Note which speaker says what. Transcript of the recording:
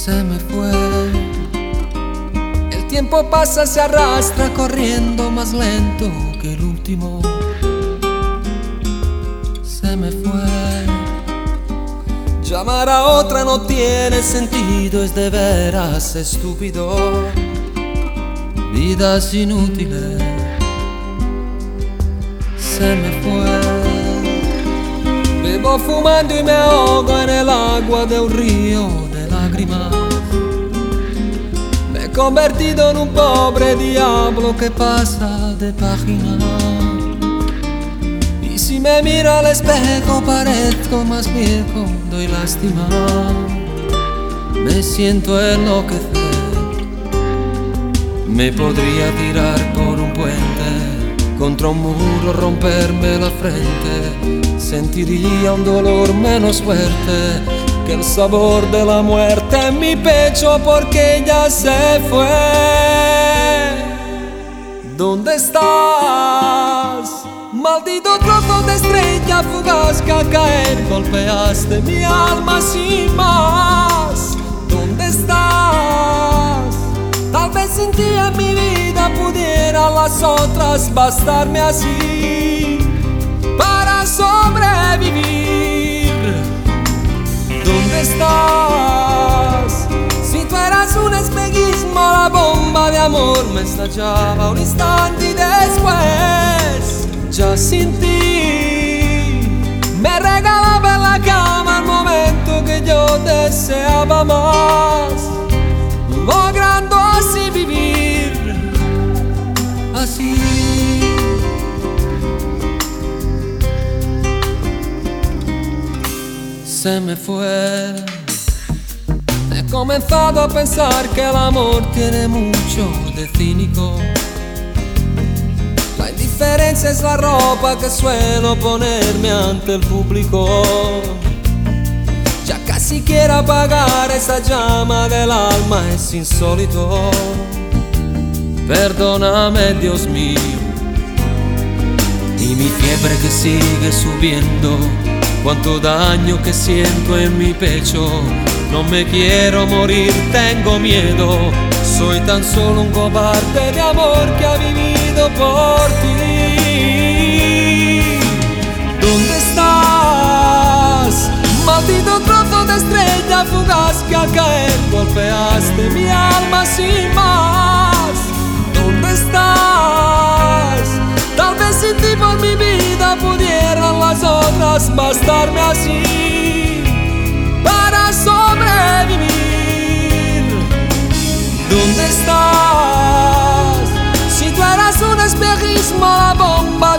Speaker 1: se me fue. El tiempo pasa, se arrastra corriendo más lento que el último. Se me fue. Llamar a otra no tiene sentido, es de veras estúpido. Vidas inútiles. Se me fue. Vivo fumando y me ahogo en el agua de un río de lágrimas. Me he convertido en un pobre diablo que pasa de página. Y si me miro al espejo parezco más viejo, doy lástima. Me siento enloquecer. Me podría tirar por un puente, contra un muro romperme la frente. Sentiría un dolor menos fuerte que el sabor de la muerte en mi pecho, porque ella se fue. ¿Dónde estás? Maldito trozo de estrella fugaz que al caer golpeaste mi alma sin más. ¿Dónde estás? Tal vez sin ti en mi vida pudieran las otras bastarme así para sobrevivir. ¿Dónde estás? Si tú eras un espejismo, la bomba de amor me estallaba un instante y después, ya sin ti, me regalaba en la cama el momento que yo deseaba más, logrando así vivir así. Se me fue. He comenzado a pensar que el amor tiene mucho de cínico. La indiferencia es la ropa que suelo ponerme ante el público. Ya casi quiero apagar esa llama del alma, es insólito. Perdóname, Dios mío, y mi fiebre que sigue subiendo. Cuánto daño que siento en mi pecho. No me quiero morir, tengo miedo. Soy tan solo un cobarde de amor que ha vivido por ti. ¿Dónde estás? Maldito trozo de estrella fugaz que al caer golpeaste mi alma sin más. ¿Dónde estás? Tal vez sin ti por mi vida pudieran las otras bastarme así para sobrevivir. ¿Dónde estás? Si tú eras un espejismo, la bomba